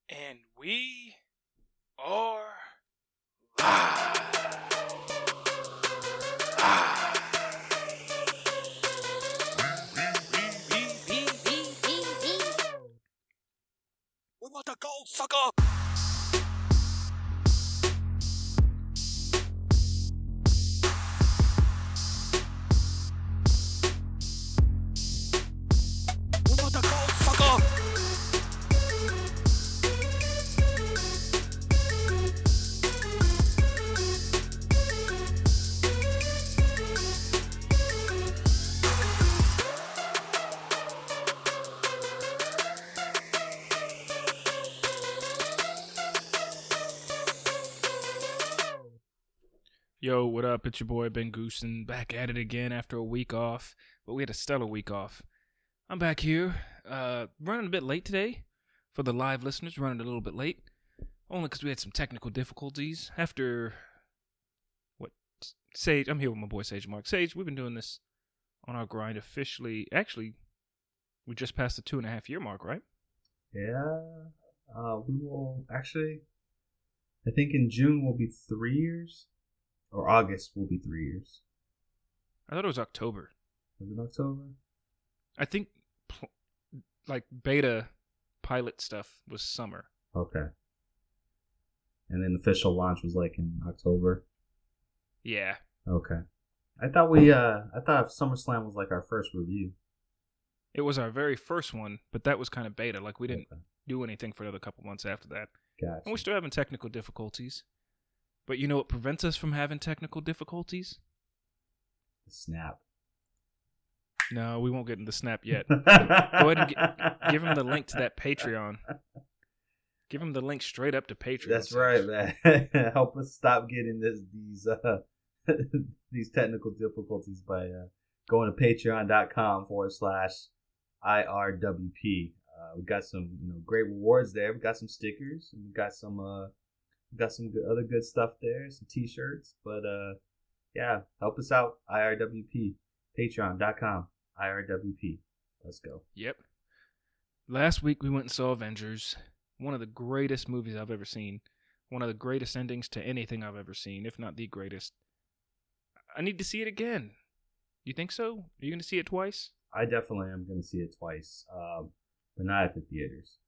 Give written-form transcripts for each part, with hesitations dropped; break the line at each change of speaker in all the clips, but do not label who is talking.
And we are live. We want the gold, sucker. We want the gold, sucker. Yo, what up? It's your boy Ben Goosen, back at it again after a week off, but we had a stellar week off. I'm back here, running a bit late today. For the live listeners, running a little bit late, only because we had some technical difficulties after, Sage, I'm here with my boy Sage Mark. Sage, we've been doing this on our grind officially, actually, we just passed the 2.5 year mark, right?
Yeah, we will actually, I think in June will be 3 years. Or August will be 3 years.
I thought it was October.
Was it October?
I think, beta pilot stuff was summer.
Okay. And then official launch was like in October?
Yeah.
Okay. I thought SummerSlam was like our first review.
It was our very first one, but that was kind of beta. Like, we didn't do anything for another couple months after that.
Gotcha.
And we're still having technical difficulties. But you know what prevents us from having technical difficulties?
The snap.
No, we won't get into the snap yet. Go ahead and give him the link to that Patreon. Give him the link straight up to Patreon.
That's right, man. Help us stop getting these technical difficulties by going to patreon.com/IRWP. We got some great rewards there. We got some stickers, and we got some other good stuff there, some t-shirts. But yeah, help us out. IRWP. Patreon.com/IRWP. Let's go.
Yep. Last week we went and saw Avengers. One of the greatest movies I've ever seen. One of the greatest endings to anything I've ever seen, if not the greatest. I need to see it again. You think so? Are you going to see it twice?
I definitely am going to see it twice, but not at the theaters.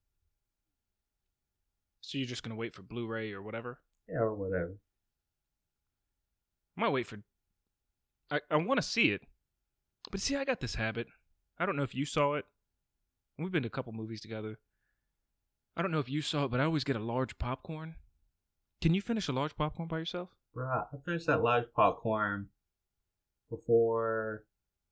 So you're just going to wait for Blu-ray or whatever?
Yeah, or whatever.
I might wait for... I want to see it. But see, I got this habit. I don't know if you saw it. We've been to a couple movies together. I don't know if you saw it, but I always get a large popcorn. Can you finish a large popcorn by yourself?
Bruh, I finished that large popcorn before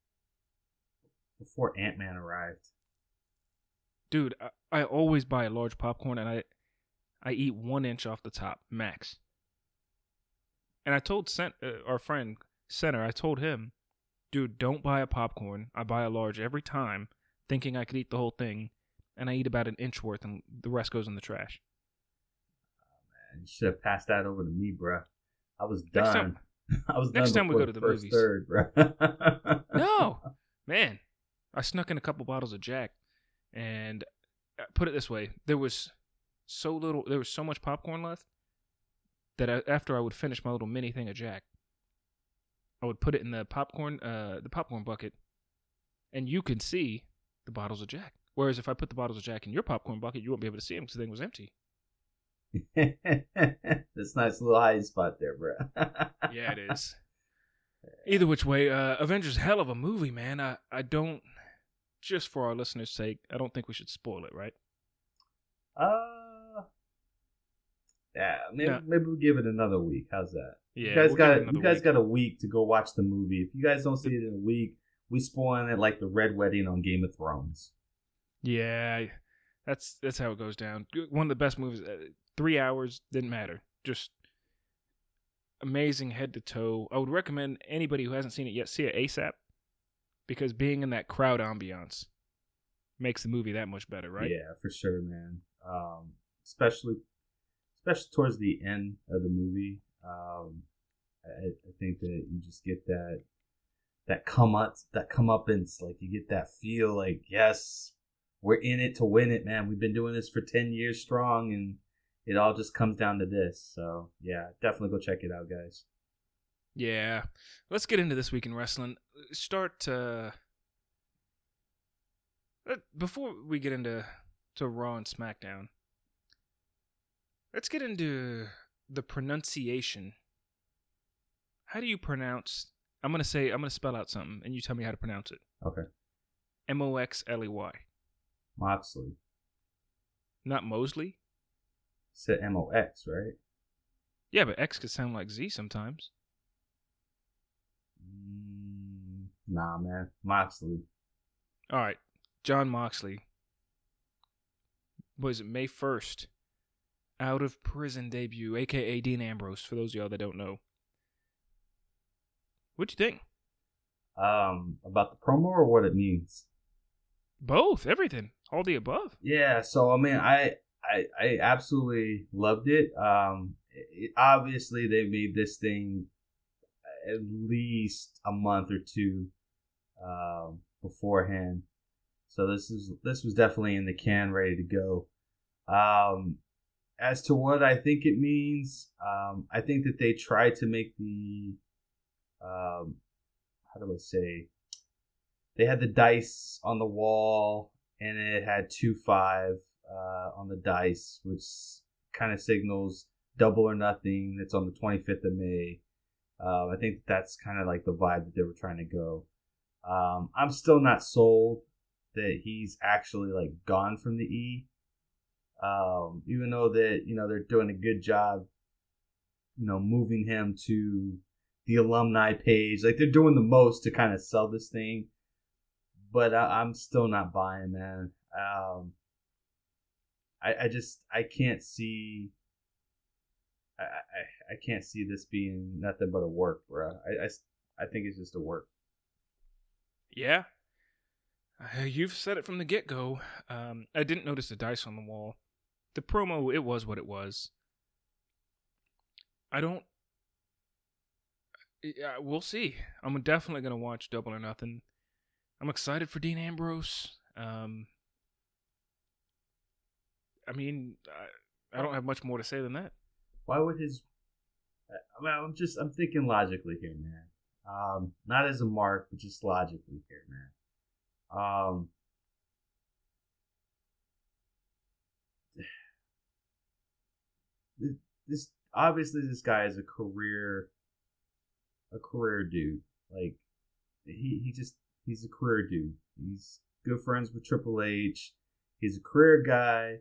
Ant-Man arrived.
Dude, I always buy a large popcorn, and I eat 1 inch off the top, max. And I told our friend, Center, I told him, dude, don't buy a popcorn. I buy a large every time, thinking I could eat the whole thing, and I eat about 1 inch worth, and the rest goes in the trash.
Oh, man, you should have passed that over to me, bruh. I was done.
Next time we go to the movies.
Third, bruh.
No, man. I snuck in a couple bottles of Jack, and put it this way, there was so much popcorn left that after I would finish my little mini thing of Jack, I would put it in the popcorn bucket, and you could see the bottles of Jack. Whereas if I put the bottles of Jack in your popcorn bucket, you won't be able to see them because the thing was empty.
This nice little hiding spot there, bro.
Yeah, it is. Either which way, Avengers, hell of a movie, man. I don't, just for our listeners' sake, I don't think we should spoil it, right?
Yeah, maybe we'll give it another week. How's that?
Yeah,
you guys got a week to go watch the movie. If you guys don't see it in a week, we spoiling it like the Red Wedding on Game of Thrones.
Yeah, that's how it goes down. One of the best movies. 3 hours, didn't matter. Just amazing head to toe. I would recommend anybody who hasn't seen it yet see it ASAP, because being in that crowd ambiance makes the movie that much better, right?
Yeah, for sure, man. Especially towards the end of the movie. I think that you just get that comeuppance, like you get that feel like, yes, we're in it to win it, man. We've been doing this for 10 years strong, and it all just comes down to this. So, yeah, definitely go check it out, guys.
Yeah. Let's get into this week in wrestling. Before we get into Raw and SmackDown, let's get into the pronunciation. How do you pronounce? I'm gonna spell out something, and you tell me how to pronounce it.
Okay.
Moxley.
Moxley.
Not Mosley?
Said MOX, right?
Yeah, but X could sound like Z sometimes.
Nah, man. Moxley.
All right. Jon Moxley. Was it May 1st? Out of prison debut, a.k.a. Dean Ambrose, for those of y'all that don't know. What'd you think?
About the promo or what it means?
Both, everything, all the above.
Yeah, so I mean, I absolutely loved it. Obviously they made this thing at least a month or two beforehand, so this was definitely in the can, ready to go. As to what I think it means, I think that they tried to make the how do I say? They had the dice on the wall, and it had 2-5 on the dice, which kind of signals Double or Nothing. It's on the 25th of May. I think that's kind of like the vibe that they were trying to go. I'm still not sold that he's actually like gone from the E. Even though that, they're doing a good job, moving him to the alumni page. Like, they're doing the most to kind of sell this thing. But I'm still not buying, man. I can't see. I can't see this being nothing but a work, bro. I think it's just a work.
Yeah, you've said it from the get-go. I didn't notice the dice on the wall. The promo, it was what it was. We'll see. I'm definitely gonna watch Double or Nothing. I'm excited for Dean Ambrose. I don't have much more to say than that.
Why would his? I'm thinking logically here, man. Not as a mark, but just logically here, man. This obviously, this guy is a career dude. Like, he's a career dude. He's good friends with Triple H. He's a career guy.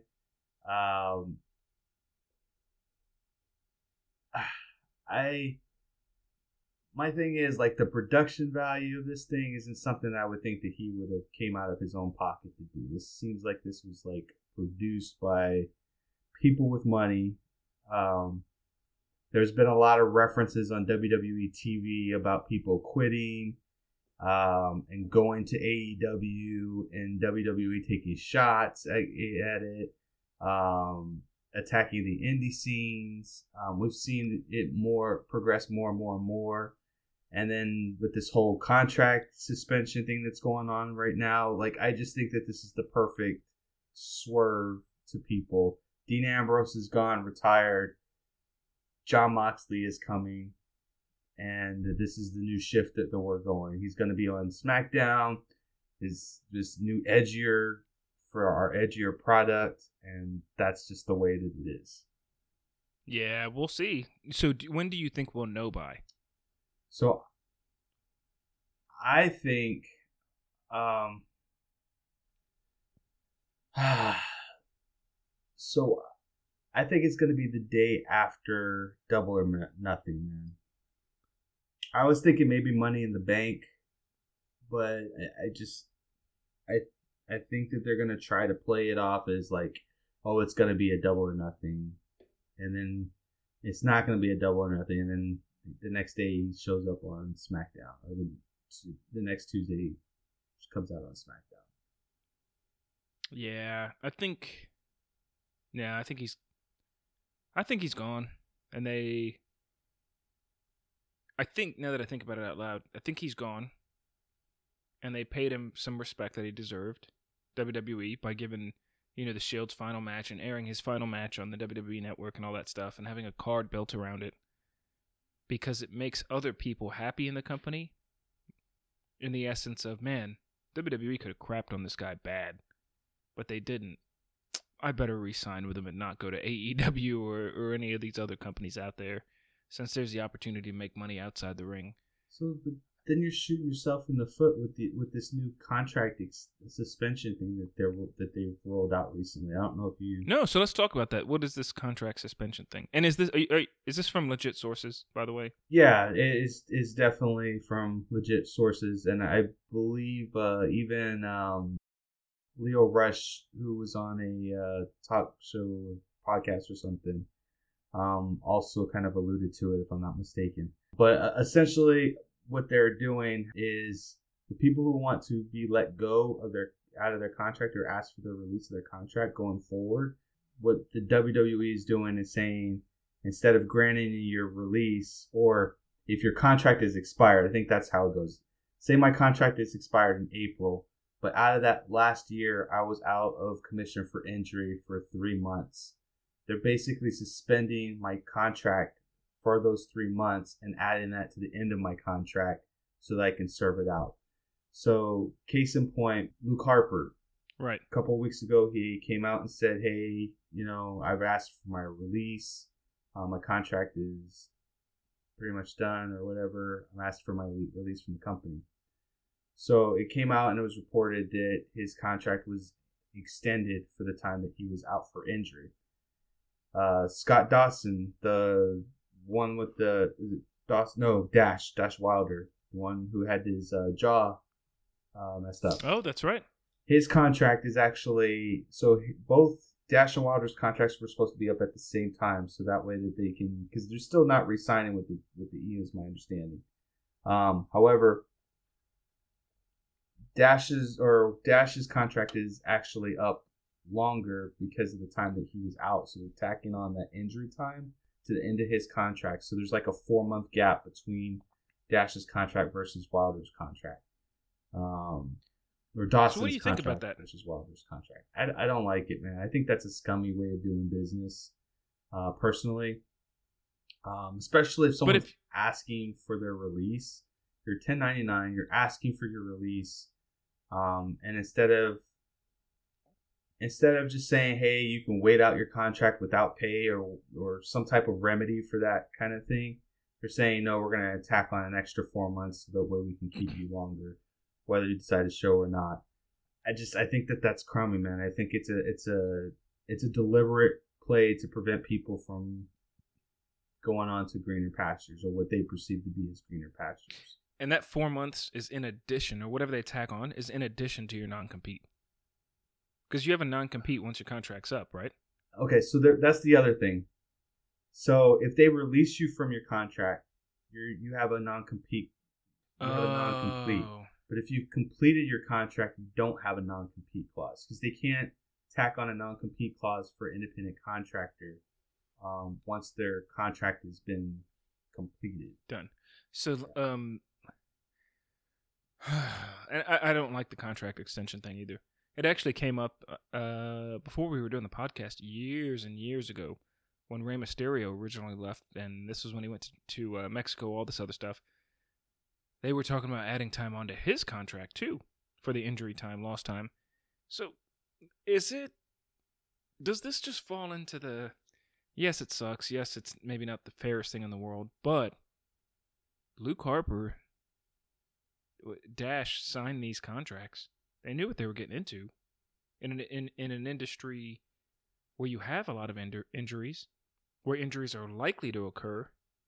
My thing is, like, the production value of this thing isn't something I would think that he would have came out of his own pocket to do. This seems like this was like produced by people with money. There's been a lot of references on WWE TV about people quitting and going to AEW, and WWE taking shots at it, attacking the indie scenes. We've seen it progress more and more and more. And then with this whole contract suspension thing that's going on right now, like, I just think that this is the perfect swerve to people. Dean Ambrose is gone, retired. Jon Moxley is coming, and this is the new shift that we're going. He's going to be on SmackDown. Is this new edgier for our edgier product, and that's just the way that it is.
Yeah, we'll see. So when do you think we'll know by?
So I think so I think it's going to be the day after Double or Nothing, man. I was thinking maybe Money in the Bank, but I think that they're going to try to play it off as like, oh, it's going to be a Double or Nothing, and then it's not going to be a Double or Nothing, and then the next day he shows up on SmackDown, or the next Tuesday he comes out on SmackDown.
Yeah, I think he's gone, and I think, now that I think about it out loud, I think he's gone, and they paid him some respect that he deserved, WWE by giving, the Shield's final match and airing his final match on the WWE Network and all that stuff and having a card built around it because it makes other people happy in the company in the essence of, man, WWE could have crapped on this guy bad, but they didn't. I better re-sign with him and not go to AEW or any of these other companies out there since there's the opportunity to make money outside the ring.
So then you're shooting yourself in the foot with this new contract suspension thing that they rolled out recently. I don't know if you.
No, so let's talk about that. What is this contract suspension thing? And is this from legit sources, by the way?
Yeah, it is definitely from legit sources, and I believe even Leo Rush, who was on a talk show podcast or something, also kind of alluded to it, if I'm not mistaken. But essentially, what they're doing is the people who want to be let go of out of their contract or ask for the release of their contract going forward, what the WWE is doing is saying, instead of granting you your release, or if your contract is expired, I think that's how it goes. Say my contract is expired in April, but out of that last year, I was out of commission for injury for 3 months. They're basically suspending my contract for those 3 months and adding that to the end of my contract so that I can serve it out. So, case in point, Luke Harper.
Right.
A couple of weeks ago, he came out and said, hey, I've asked for my release. My contract is pretty much done or whatever. I'm asking for my release from the company. So, it came out and it was reported that his contract was extended for the time that he was out for injury. Scott Dawson, the one with Dash Wilder, the one who had his jaw messed up.
Oh, that's right.
His contract is actually, so both Dash and Wilder's contracts were supposed to be up at the same time, so that way that they can, because they're still not re-signing with the E, is my understanding. However, Dash's contract is actually up longer because of the time that he was out, so they're tacking on that injury time to the end of his contract. So there's like a 4-month gap between Dash's contract versus Wilder's contract. Or Dawson's
so what do you think about that
versus Wilder's contract? I don't like it, man. I think that's a scummy way of doing business, personally. Especially if someone's asking for their release. You're 1099, you're asking for your release, and instead of just saying, hey, you can wait out your contract without pay or some type of remedy for that kind of thing, they're saying, no, we're going to tack on an extra 4 months so that way we can keep you longer, whether you decide to show or not. I think that's crummy, man. I think it's a deliberate play to prevent people from going on to greener pastures or what they perceive to be as greener pastures.
And that 4 months is in addition, or whatever they tack on, is in addition to your non-compete. Because you have a non-compete once your contract's up, right?
Okay, so that's the other thing. So if they release you from your contract, you have a non-compete. You have a non-complete. But if you've completed your contract, you don't have a non-compete clause. Because they can't tack on a non-compete clause for independent contractor once their contract has been completed.
Done. So, and I don't like the contract extension thing either. It actually came up before we were doing the podcast years and years ago when Rey Mysterio originally left, and this was when he went to Mexico, all this other stuff. They were talking about adding time onto his contract, too, for the injury time, lost time. So, does this just fall into the, yes, it sucks, yes, it's maybe not the fairest thing in the world, but Luke Harper, Dash signed these contracts. They knew what they were getting into in an industry where you have a lot of injuries, where injuries are likely to occur.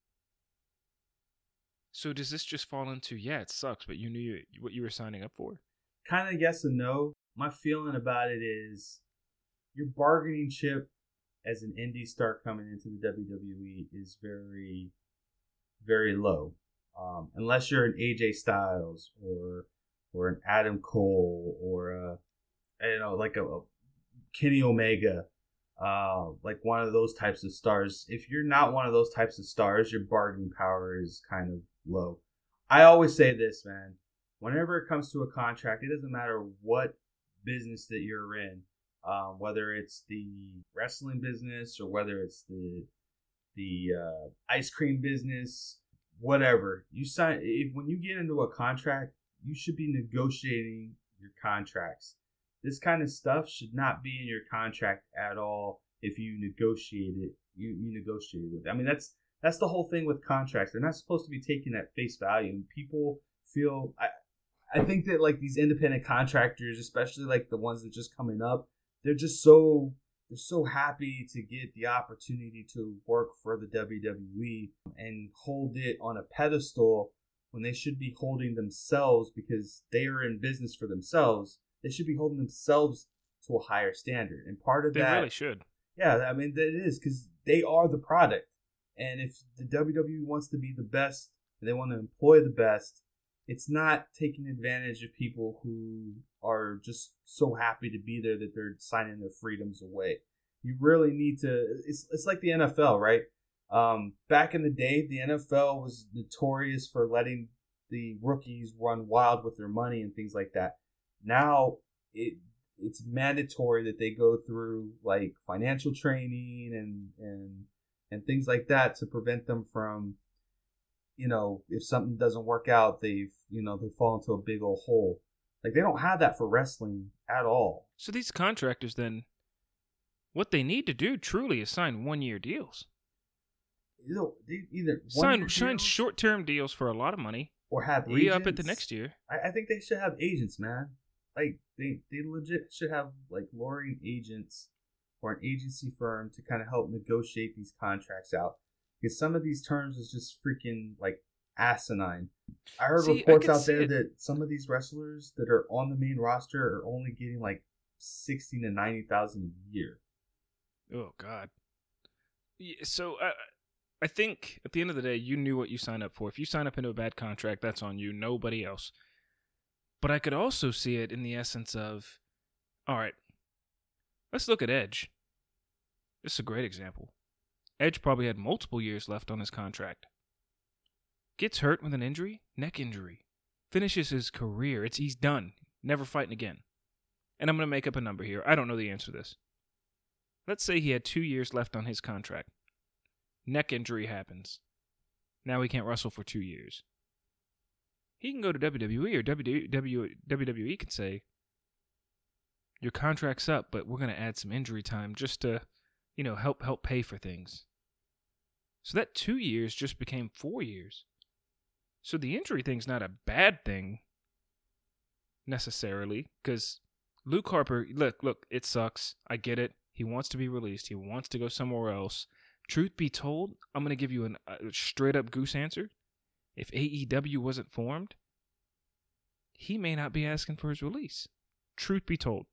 So does this just fall into, yeah, it sucks, but you knew what you were signing up for?
Kind of yes and no. My feeling about it is your bargaining chip as an indie star coming into the WWE is very, very low. Unless you're an AJ Styles or an Adam Cole or like a Kenny Omega, like one of those types of stars. If you're not one of those types of stars, your bargaining power is kind of low. I always say this, man. Whenever it comes to a contract, it doesn't matter what business that you're in, whether it's the wrestling business or whether it's the ice cream business, whatever. When you get into a contract, you should be negotiating your contracts. This kind of stuff should not be in your contract at all. If you negotiate it, you negotiate with it. I mean, that's the whole thing with contracts. They're not supposed to be taken at face value. And people feel, I think that like these independent contractors, especially like the ones that just coming up, they're so happy to get the opportunity to work for the WWE and hold it on a pedestal when they should be holding themselves, because they are in business for themselves. They should be holding themselves to a higher standard. And part of
They
that,
really should.
Yeah, I mean, it is, because they are the product. And if the WWE wants to be the best and they want to employ the best, it's not taking advantage of people who are just so happy to be there that they're signing their freedoms away. You really need to. It's like the NFL, right? Back in the day, the NFL was notorious for letting the rookies run wild with their money and things like that. Now it's mandatory that they go through like financial training and things like that to prevent them from, if something doesn't work out, they fall into a big old hole. Like, they don't have that for wrestling at all.
So these contractors then, what they need to do truly is sign 1-year deals.
They either
sign short-term deals for a lot of money,
or have
re-up it the next year.
I think they should have agents, man. Like, they legit should have like luring agents or an agency firm to kind of help negotiate these contracts out, because some of these terms is just freaking like asinine. I heard reports out there that some of these wrestlers that are on the main roster are only getting like $60,000 to $90,000 a year.
Oh God! So I think at the end of the day, you knew what you signed up for. If you sign up into a bad contract, that's on you, nobody else. But I could also see it in the essence of, all right, let's look at Edge. This is a great example. Edge probably had multiple years left on his contract. Gets hurt with an injury, neck injury. Finishes his career. He's done. Never fighting again. And I'm going to make up a number here. I don't know the answer to this. Let's say he had 2 years left on his contract. Neck injury happens. Now he can't wrestle for 2 years. He can go to WWE, or WWE can say, your contract's up, but we're going to add some injury time just to, help pay for things. So that 2 years just became 4 years. So the injury thing's not a bad thing, necessarily, because Luke Harper, look, it sucks. I get it. He wants to be released. He wants to go somewhere else. Truth be told, I'm going to give you a straight-up goose answer. If AEW wasn't formed, he may not be asking for his release. Truth be told.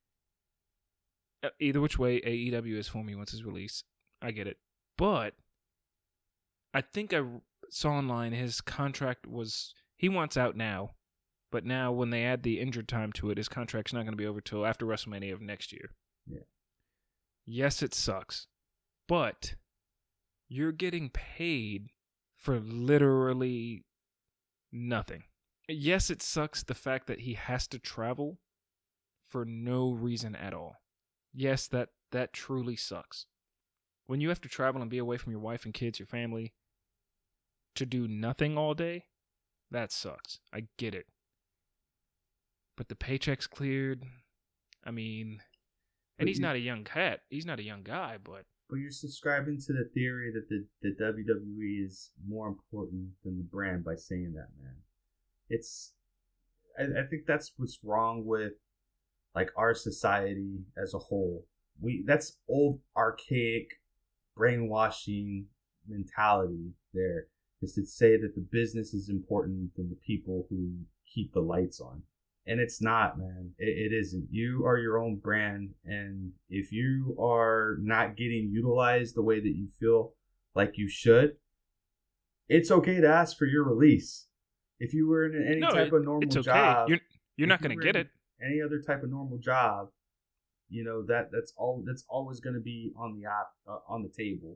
Either which way, AEW is formed, he wants his release. I get it. But I think I saw online his contract was, he wants out now. But now when they add the injured time to it, his contract's not going to be over till after WrestleMania of next year.
Yeah.
Yes, it sucks. But you're getting paid for literally nothing. Yes, it sucks the fact that he has to travel for no reason at all. Yes, that truly sucks. When you have to travel and be away from your wife and kids, your family, to do nothing all day, that sucks. I get it. But the paycheck's cleared. I mean, and he's not a young cat. He's not a young guy, but...
But you're subscribing to the theory that the WWE is more important than the brand by saying that, man. I think that's what's wrong with like our society as a whole. That's old archaic brainwashing mentality there, is to say that the business is important than the people who keep the lights on. And it's not, man. It isn't. You are your own brand. And if you are not getting utilized the way that you feel like you should, it's okay to ask for your release. If you were in any type of normal job,
you're not going to get it.
Any other type of normal job, that's always going to be on the table.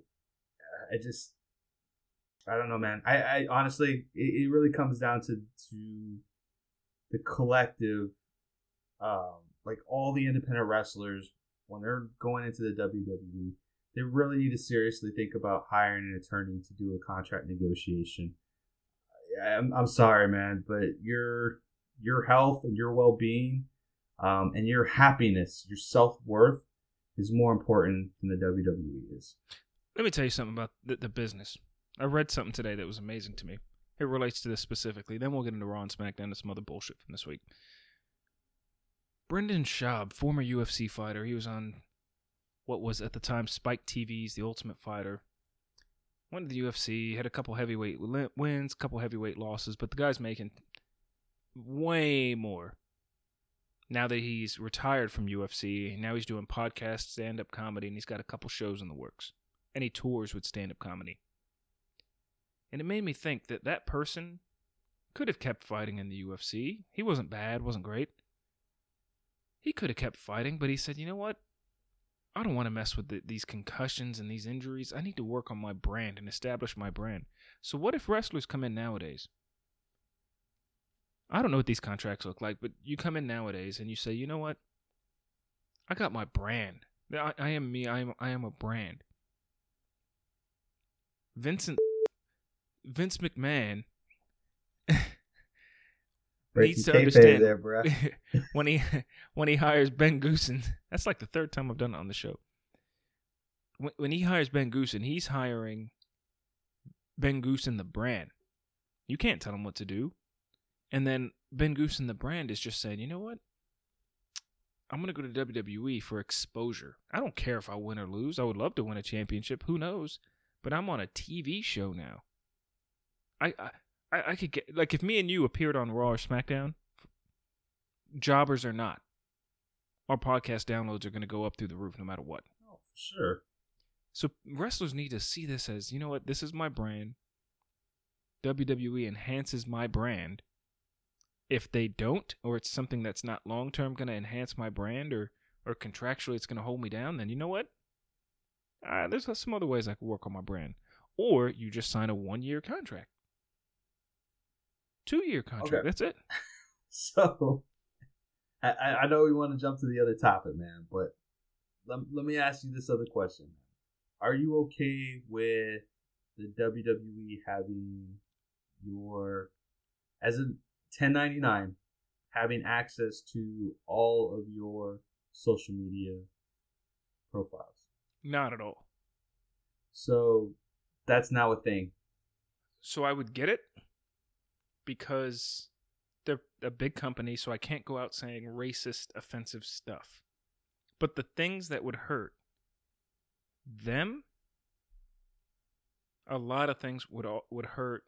I don't know, man. I honestly, it really comes down to the collective like all the independent wrestlers, when they're going into the WWE, they really need to seriously think about hiring an attorney to do a contract negotiation. I'm sorry, man, but your health and your well-being, and your happiness, your self-worth is more important than the WWE is.
Let me tell you something about the business. I read something today that was amazing to me. It relates to this specifically. Then we'll get into Raw and SmackDown and some other bullshit from this week. Brendan Schaub, former UFC fighter, he was on what was at the time Spike TV's The Ultimate Fighter. Went to the UFC, had a couple heavyweight wins, a couple heavyweight losses, but the guy's making way more. Now that he's retired from UFC, now he's doing podcast, stand-up comedy, and he's got a couple shows in the works. And he tours with stand-up comedy. And it made me think that that person could have kept fighting in the UFC. He wasn't bad, wasn't great. He could have kept fighting, but he said, you know what? I don't want to mess with these concussions and these injuries. I need to work on my brand and establish my brand. So what if wrestlers come in nowadays? I don't know what these contracts look like, but you come in nowadays and you say, you know what? I got my brand. I am me. I am a brand. Vince McMahon needs to understand
there, bro.
when he hires Ben Goosen. That's like the third time I've done it on the show. When he hires Ben Goosen, he's hiring Ben Goosen the brand. You can't tell him what to do. And then Ben Goosen the brand is just saying, you know what? I'm going to go to WWE for exposure. I don't care if I win or lose. I would love to win a championship. Who knows? But I'm on a TV show now. I could get, like, if me and you appeared on Raw or SmackDown, jobbers or not, our podcast downloads are going to go up through the roof no matter what.
Oh, for sure.
So wrestlers need to see this as, you know what, this is my brand. WWE enhances my brand. If they don't, or it's something that's not long-term going to enhance my brand, or contractually it's going to hold me down, then you know what? There's some other ways I can work on my brand. Or you just sign a 1-year contract. 2-year contract. Okay. That's it.
So, I know we want to jump to the other topic, man, but let me ask you this other question. Are you okay with the WWE having as a 1099, having access to all of your social media profiles?
Not at all.
So, that's now a thing.
So I would get it because they're a big company, so I can't go out saying racist, offensive stuff. But the things that would hurt them, a lot of things would hurt.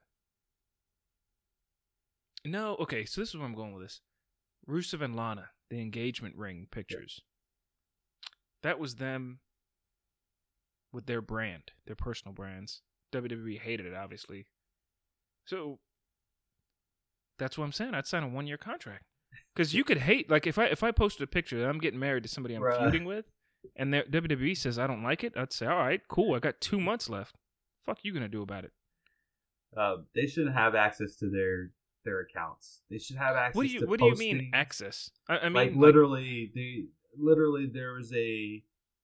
No, okay, so this is where I'm going with this. Rusev and Lana, the engagement ring pictures. That was them with their brand, their personal brands. WWE hated it, obviously. So that's what I'm saying. I'd sign a 1-year contract. Because you could hate, like if I posted a picture that I'm getting married to somebody I'm feuding with, and WWE says I don't like it, I'd say, all right, cool, I got 2 months left. Fuck you gonna do about it?
They shouldn't have access to their accounts. They should have access to
What do you mean access? I mean,
like literally, there is a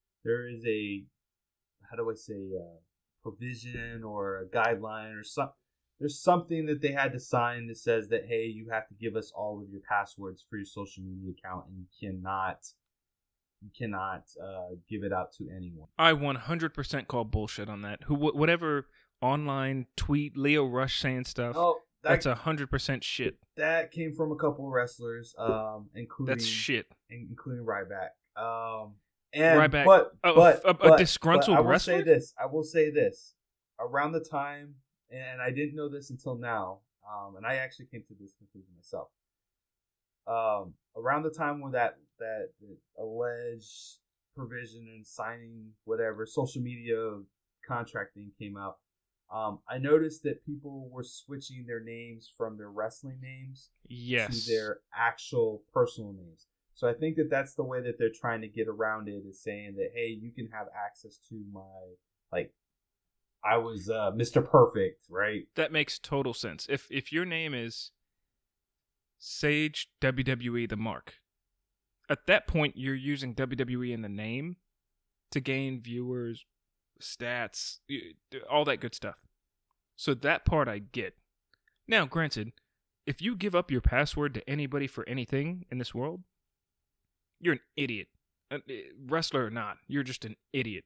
how do I say provision or a guideline or something. There's something that they had to sign that says that, hey, you have to give us all of your passwords for your social media account, and you cannot give it out to anyone.
I 100% call bullshit on that. Whatever online tweet Leo Rush saying stuff.
Oh,
that's 100% shit.
That came from a couple of wrestlers, including
that's shit,
including Ryback.
Ryback, but a disgruntled wrestler.
I will say this. Around the time, and I didn't know this until now, and I actually came to this conclusion myself. Around the time when that alleged provision and signing whatever social media contracting came out, I noticed that people were switching their names from their wrestling names to their actual personal names. So I think that that's the way that they're trying to get around it, is saying that, hey, you can have access to my, like, I was Mr. Perfect, right?
That makes total sense. If your name is Sage WWE The Mark, at that point, you're using WWE in the name to gain viewers, stats, all that good stuff. So that part I get. Now, granted, if you give up your password to anybody for anything in this world, you're an idiot. Wrestler or not, you're just an idiot.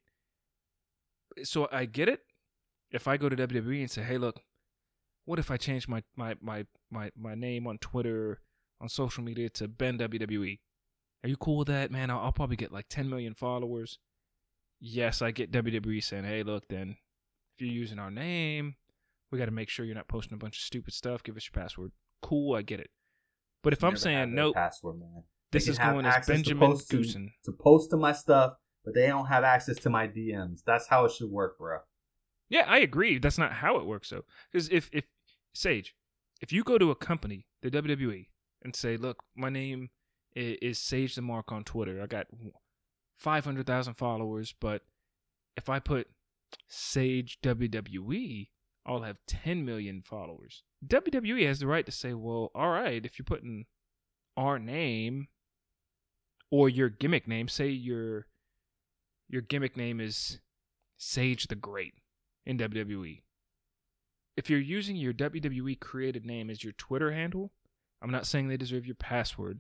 So I get it. If I go to WWE and say, hey, look, what if I change my name on Twitter, on social media to Ben WWE? Are you cool with that, man? I'll probably get like 10 million followers. Yes, I get WWE saying, hey, look, then, if you're using our name, we got to make sure you're not posting a bunch of stupid stuff. Give us your password. Cool, I get it. But if I'm saying, nope,
password, man.
This is going as Benjamin Goosen.
To post to my stuff, but they don't have access to my DMs. That's how it should work, bro.
Yeah, I agree. That's not how it works, though. Because if Sage, if you go to a company, the WWE, and say, look, my name is Sage the Mark on Twitter. I got 500,000 followers, but if I put Sage WWE, I'll have 10 million followers. WWE has the right to say, well, all right, if you're putting our name or your gimmick name, say your gimmick name is Sage the Great in WWE. If you're using your WWE created name as your Twitter handle, I'm not saying they deserve your password,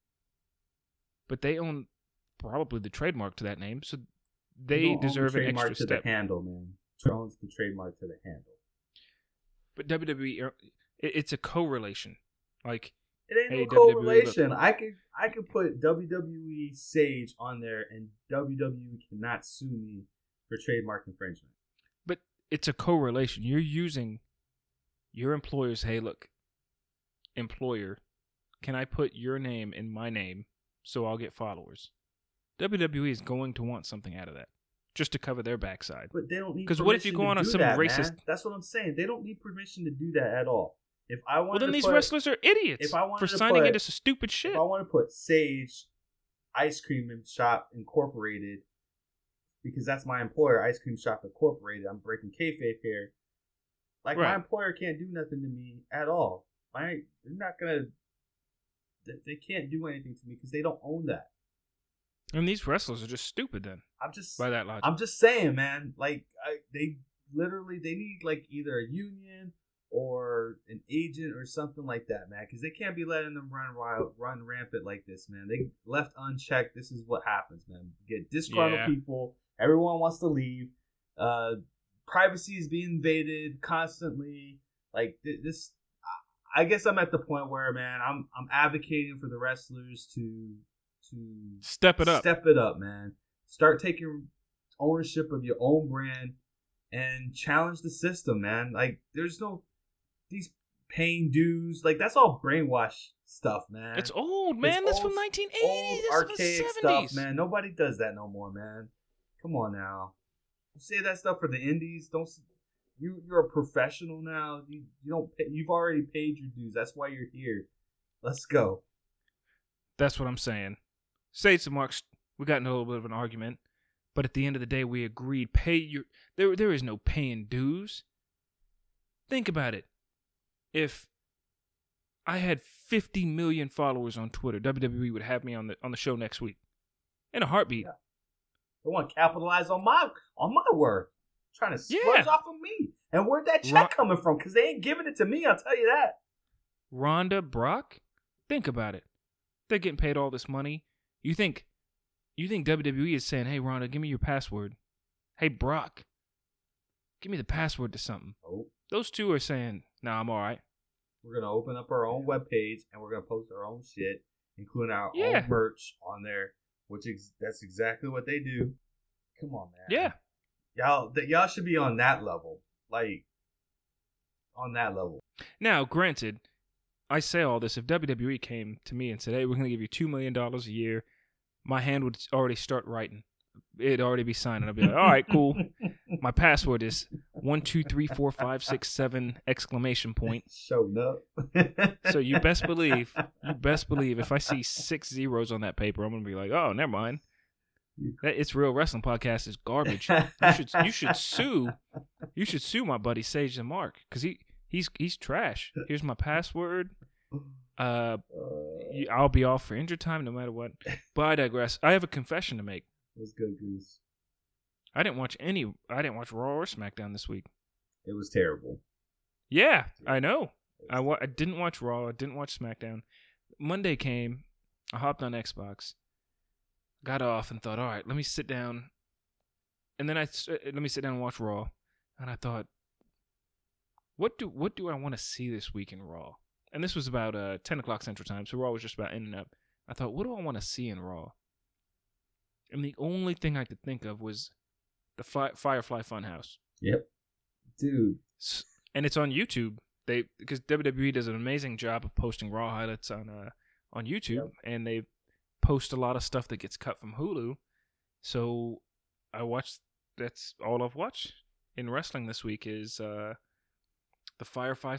but they own probably the trademark to that name, so they deserve an extra step.
To the handle, man. Owns the trademark to the handle.
But WWE, it's a correlation. Like,
it ain't
hey,
no correlation. I could put WWE Sage on there, and WWE cannot sue me for trademark infringement.
But it's a correlation. You're using your employer's, hey, look, employer, can I put your name in my name so I'll get followers? WWE is going to want something out of that, just to cover their backside.
But they don't need
because what if you go on some racist?
Man. That's what I'm saying. They don't need permission to do that at all. If I want,
well, then these wrestlers are idiots for signing into stupid shit.
If I want to put Sage Ice Cream Shop Incorporated, because that's my employer, Ice Cream Shop Incorporated, I'm breaking kayfabe here. Like, right. My employer can't do nothing to me at all. They're not gonna. They can't do anything to me because they don't own that.
And these wrestlers are just stupid. Then by that logic,
I'm just saying, man. Like, they need like either a union or an agent or something like that, man, because they can't be letting them run rampant like this, man. They left unchecked. This is what happens, man. Get disgruntled people. Everyone wants to leave. Privacy is being invaded constantly. Like this, I guess I'm at the point where, man, I'm advocating for the wrestlers to
step it up.
Step it up, man. Start taking ownership of your own brand and challenge the system, man. Like, there's no these paying dues. Like, that's all brainwash stuff, man.
It's old, man. That's from 1980s.
Old, archaic stuff, man. Nobody does that no more, man. Come on now. You say that stuff for the indies. Don't. You're a professional now. You don't. You've already paid your dues. That's why you're here. Let's go.
That's what I'm saying. Sage the Marks, we got in a little bit of an argument, but at the end of the day, we agreed. There is no paying dues. Think about it. If I had 50 million followers on Twitter, WWE would have me on the show next week in a heartbeat.
Yeah. They want to capitalize on my work, trying to splurge off of me. And where'd that check coming from? Because they ain't giving it to me. I'll tell you that.
Ronda, Brock, think about it. They're getting paid all this money. You think WWE is saying, "Hey, Ronda, give me your password." Hey, Brock, give me the password to something. Oh. Those two are saying, "Nah, I'm all right."
We're gonna open up our own webpage and we're gonna post our own shit, including our own merch on there. That's exactly what they do. Come on, man. Yeah. Y'all should be on that level. Like, on that level.
Now, granted, I say all this. If WWE came to me and said, "Hey, we're going to give you $2 million a year," my hand would already start writing. It'd already be signed. I'd be like, "All right, cool. My password is 1234567 !
Showing up.
So you best believe, if I see 6 zeros on that paper, I'm going to be like, "Oh, never mind. That It's Real Wrestling Podcast is garbage. You should sue. You should sue my buddy Sage the Mark because he's trash. Here's my password. I'll be off for injured time no matter what. But I digress. I have a confession to make.
Was good, Goose.
I didn't watch Raw or SmackDown this week.
It was terrible.
Yeah, I know. I didn't watch Raw. I didn't watch SmackDown. Monday came. I hopped on Xbox. Got off and thought, all right, let me sit down. And then let me sit down and watch Raw. And I thought, what do I want to see this week in Raw? And this was about 10 o'clock Central Time, so Raw was just about ending up. I thought, what do I want to see in Raw? And the only thing I could think of was the Firefly Funhouse.
Yep. Dude.
And it's on YouTube. Because WWE does an amazing job of posting Raw highlights on YouTube, yep. And they post a lot of stuff that gets cut from Hulu. So I watched. That's all I've watched in wrestling this week is the Firefly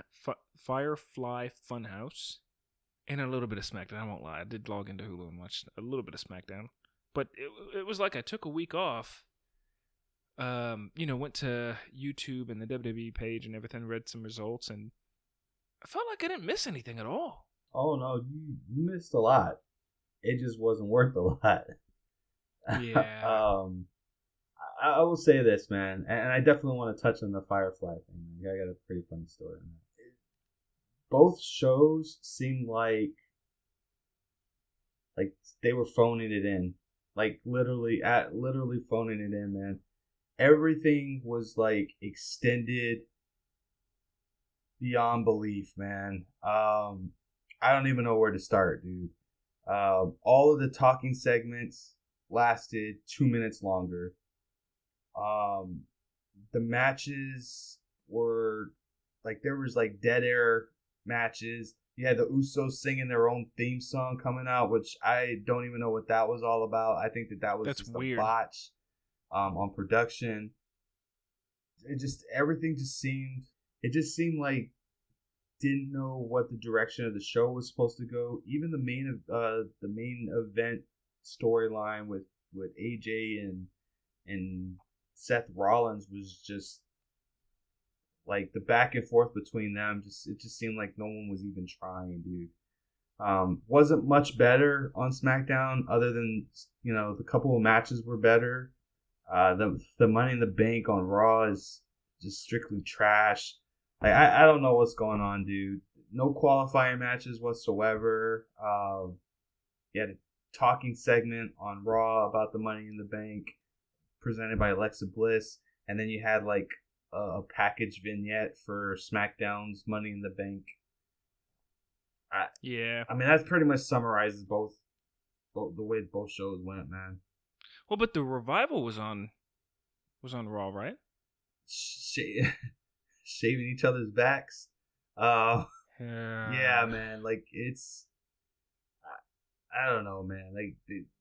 Funhouse and a little bit of SmackDown. I won't lie, I did log into Hulu and watch a little bit of SmackDown, but it was like I took a week off. Went to YouTube and the WWE page and everything, read some results, and I felt like I didn't miss anything at all.
Oh no, you missed a lot. It just wasn't worth a lot.
Yeah.
I will say this, man, and I definitely want to touch on the Firefly thing. I got a pretty funny story on that. Both shows seemed like they were phoning it in, like literally phoning it in, man. Everything was like extended beyond belief, man. I don't even know where to start, dude. All of the talking segments lasted 2 minutes longer. The matches were like, there was like dead air matches. You had the Usos singing their own theme song coming out, which I don't even know what that was all about. I think that was just weird. A botch on production. It just seemed like didn't know what the direction of the show was supposed to go. Even the main event storyline with AJ and Seth Rollins was just like the back and forth between them. It just seemed like no one was even trying, dude. Wasn't much better on SmackDown, other than the couple of matches were better. The Money in the Bank on Raw is just strictly trash. I don't know what's going on, dude. No qualifying matches whatsoever. You had a talking segment on Raw about the Money in the Bank presented by Alexa Bliss, and then you had like a package vignette for SmackDown's Money in the Bank. I mean, that pretty much summarizes both the way both shows went, man.
Well, but the Revival was on Raw, right?
Shaving each other's backs. Yeah, man. Like, it's, I don't know, man. Like,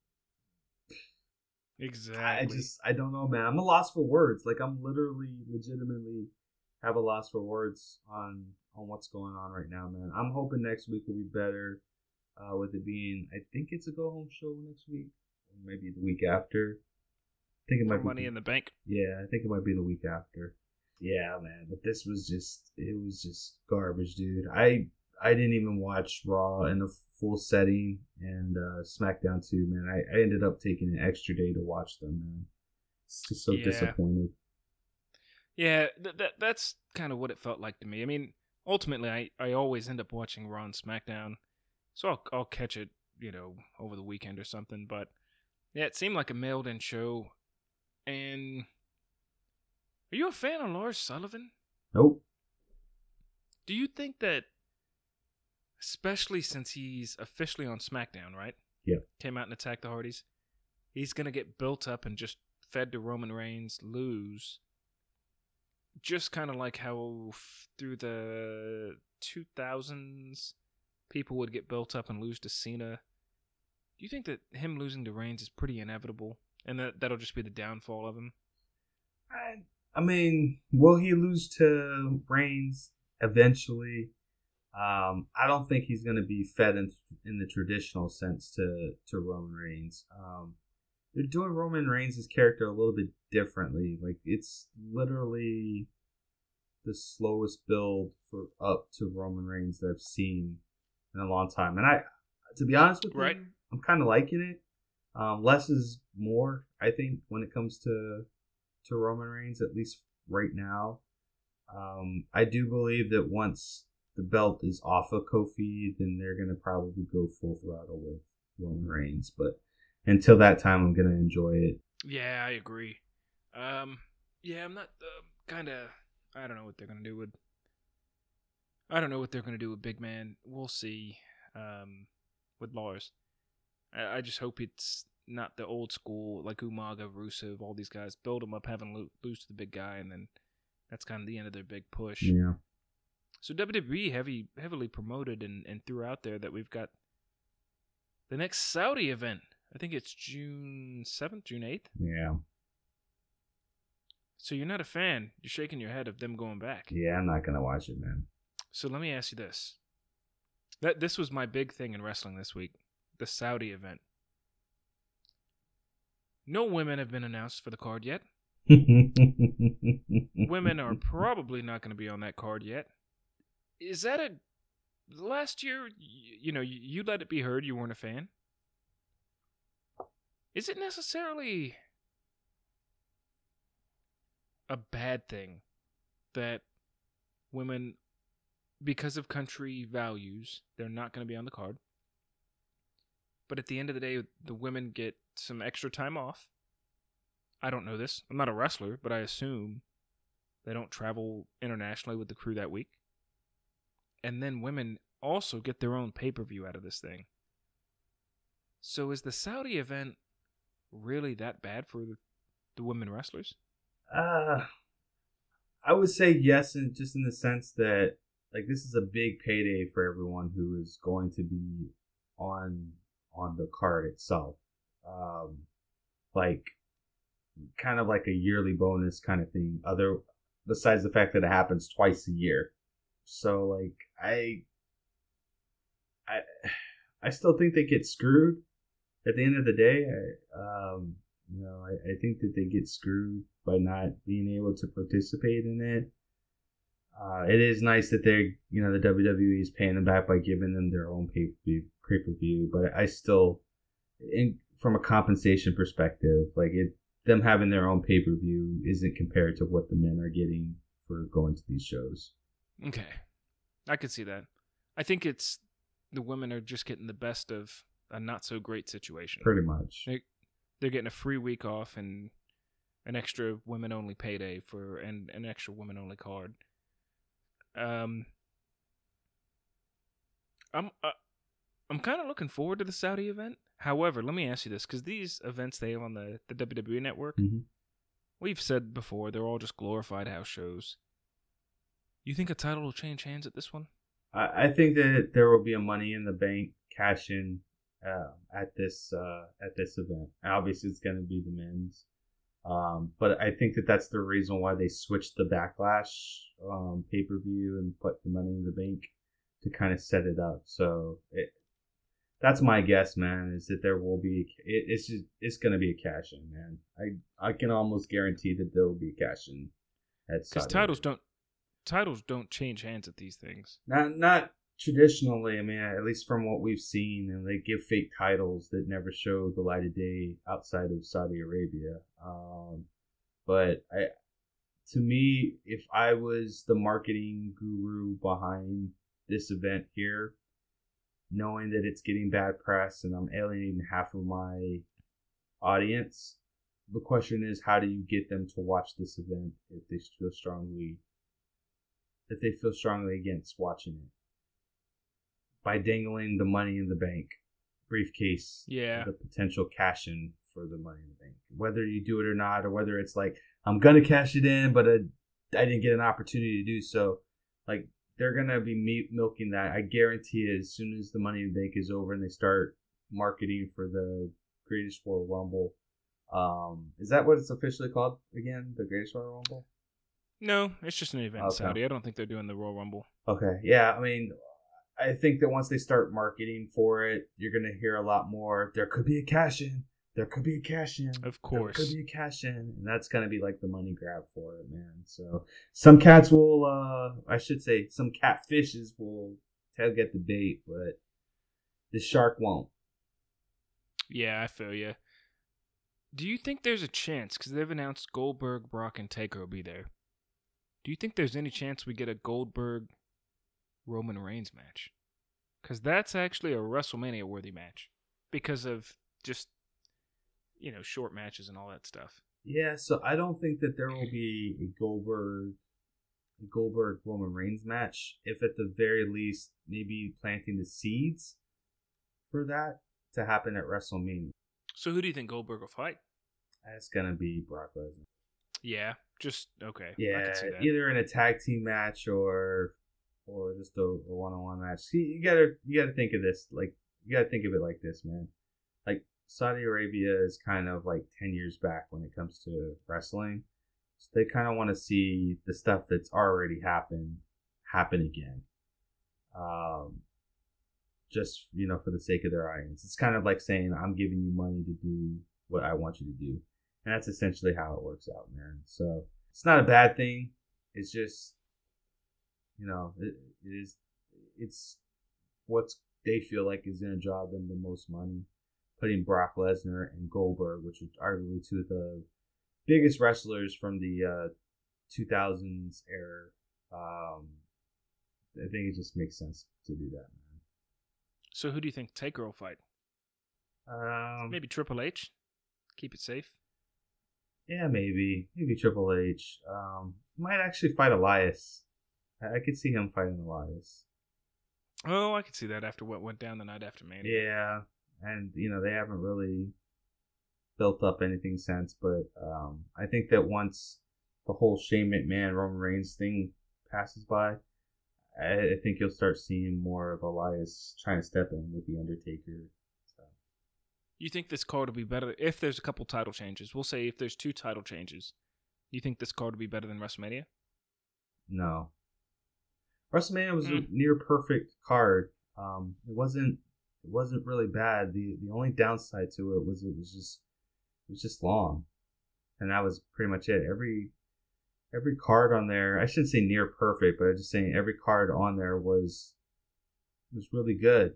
exactly.
I don't know, man. I'm a loss for words. Like, I'm legitimately have a loss for words on what's going on right now, man. I'm hoping next week will be better. With it being, I think it's a go home show next week, or maybe the week after. I think it might be
Money in the Bank.
Yeah, I think it might be the week after. Yeah, man. But it was just garbage, dude. I didn't even watch Raw in the full setting, and SmackDown too, man. I ended up taking an extra day to watch them, man. It's just so disappointed.
Yeah, that's kind of what it felt like to me. I mean, ultimately, I always end up watching Raw and SmackDown, so I'll catch it, over the weekend or something. But yeah, it seemed like a mailed-in show. And are you a fan of Lars Sullivan?
Nope.
Do you think that, especially since he's officially on SmackDown, right?
Yeah.
Came out and attacked the Hardys, he's going to get built up and just fed to Roman Reigns, lose, just kind of like how through the 2000s people would get built up and lose to Cena? Do you think that him losing to Reigns is pretty inevitable, and that'll just be the downfall of him?
I mean, will he lose to Reigns eventually? I don't think he's going to be fed in the traditional sense to Roman Reigns. They're doing Roman Reigns' character a little bit differently. Like, it's literally the slowest build up to Roman Reigns that I've seen in a long time. And to be honest with
Right.
you, I'm kind of liking it. Less is more, I think, when it comes to Roman Reigns, at least right now. I do believe that once the belt is off of Kofi, then they're going to probably go full throttle with Roman Reigns. But until that time, I'm going to enjoy it.
Yeah, I agree. Yeah, I'm not kind of. I don't know what they're gonna do with. I don't know what they're gonna do with Big Man. We'll see. With Lars, I just hope it's not the old school like Umaga, Rusev, all these guys build them up, have them lose to the big guy, and then that's kind of the end of their big push.
Yeah.
So WWE heavily promoted and threw out there that we've got the next Saudi event. I think it's June 7th, June 8th.
Yeah.
So you're not a fan. You're shaking your head of them going back.
Yeah, I'm not going to watch it, man.
So let me ask you this. This was my big thing in wrestling this week. The Saudi event. No women have been announced for the card yet. Women are probably not going to be on that card yet. Is that last year, you let it be heard you weren't a fan? Is it necessarily a bad thing that women, because of country values, they're not going to be on the card? But at the end of the day, the women get some extra time off. I don't know this. I'm not a wrestler, but I assume they don't travel internationally with the crew that week. And then women also get their own pay-per-view out of this thing. So is the Saudi event really that bad for the women wrestlers?
I would say yes, and just in the sense that this is a big payday for everyone who is going to be on the card itself. Kind of like a yearly bonus kind of thing. Besides the fact that it happens twice a year. So I still think they get screwed at the end of the day. I think that they get screwed by not being able to participate in it. It is nice that the WWE is paying them back by giving them their own pay-per-view, but I still, from a compensation perspective, them having their own pay-per-view isn't compared to what the men are getting for going to these shows.
Okay. I could see that. I think it's the women are just getting the best of a not-so-great situation.
Pretty much.
They're getting a free week off and an extra women-only payday and an extra women-only card. I'm kind of looking forward to the Saudi event. However, let me ask you this, because these events they have on the WWE Network, we've said before, they're all just glorified house shows. You think a title will change hands at this one?
I think that there will be a Money in the Bank cash in at this event. Obviously, it's going to be the men's, but I think that that's the reason why they switched the Backlash pay-per-view and put the Money in the Bank to kind of set it up. So that's my guess, man. Is that there will be it's going to be a cash in, man. I can almost guarantee that there will be a cash in at
because titles don't change hands at these things.
Not traditionally. I mean, at least from what we've seen, and they give fake titles that never show the light of day outside of Saudi Arabia. But to me, if I was the marketing guru behind this event here, knowing that it's getting bad press and I'm alienating half of my audience, the question is, how do you get them to watch this event if they feel strongly against watching it? By dangling the Money in the Bank briefcase, the potential cash in for the Money in the Bank, whether you do it or not, or whether it's I'm gonna cash it in, but I didn't get an opportunity to do so. They're gonna be milking that. I guarantee it, as soon as the Money in the Bank is over and they start marketing for the Greatest Royal Rumble. Is that what it's officially called again? The Greatest Royal Rumble?
No, it's just an event in Saudi. I don't think they're doing the Royal Rumble.
Okay, yeah. I mean, I think that once they start marketing for it, you're gonna hear a lot more. There could be a cash in. There could be a cash in.
Of course.
There could be a cash in. And that's going to be the money grab for it, man. So some cats will, some catfishes will He'll get the bait, but the Shark won't.
Yeah, I feel you. Do you think there's a chance, because they've announced Goldberg, Brock, and Taker will be there. Do you think there's any chance we get a Goldberg Roman Reigns match? Because that's actually a WrestleMania worthy match because of just, short matches and all that stuff.
Yeah, so I don't think that there will be a Goldberg Roman Reigns match. If at the very least, maybe planting the seeds for that to happen at WrestleMania.
So who do you think Goldberg will fight?
It's gonna be Brock Lesnar.
Yeah, just okay.
Yeah,
I can see that.
Either in a tag team match or just a one-on-one match. See, you gotta think of this like you gotta think of it like this, man. Like Saudi Arabia is kind of like 10 years back when it comes to wrestling. So they kind of want to see the stuff that's already happened happen again. Just for the sake of their audience. It's kind of like saying I'm giving you money to do what I want you to do, and that's essentially how it works out, man. So it's not a bad thing. It's just it's what they feel like is going to draw them the most money. Putting Brock Lesnar and Goldberg, which are arguably two of the biggest wrestlers from the 2000s era. I think it just makes sense to do that, man.
So who do you think Taker will fight? Maybe Triple H? Keep it safe?
Yeah, maybe Triple H. Might actually fight Elias. I could see him fighting Elias.
Oh, I could see that after what went down the night after Mania.
Yeah, and they haven't really built up anything since. But I think that once the whole Shane McMahon Roman Reigns thing passes by, I think you'll start seeing more of Elias trying to step in with the Undertaker. So.
You think this card will be better if there's a couple title changes? We'll say if there's 2 title changes. Do you think this card will be better than WrestleMania?
No. WrestleMania was a near perfect card. It wasn't really bad. The only downside to it was it was just long, and that was pretty much it. Every card on there, I shouldn't say near perfect, but I'm just saying every card on there was really good.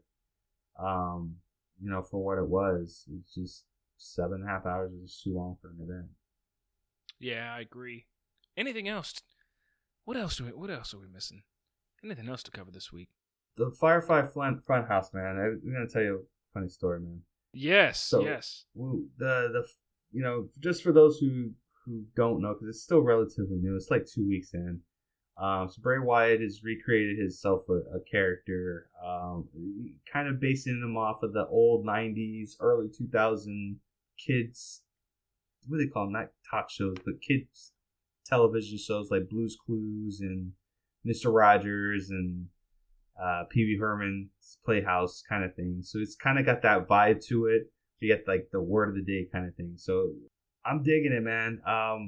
For what it was, it's just 7.5 hours is just too long for an event.
Yeah, I agree. Anything else? What else are we missing? Anything else to cover this week?
The Firefly Funhouse, man. I'm gonna tell you a funny story, man.
Yes, yes.
The just for those who don't know, because it's still relatively new. It's like 2 weeks in. So Bray Wyatt has recreated himself a character, kind of basing him off of the old 90s, early 2000 kids. What do they call them? Not talk shows, but kids television shows like Blue's Clues and Mr. Rogers and Pee Wee Herman's Playhouse kind of thing. So it's kind of got that vibe to it. You get like the word of the day kind of thing. So I'm digging it, man. I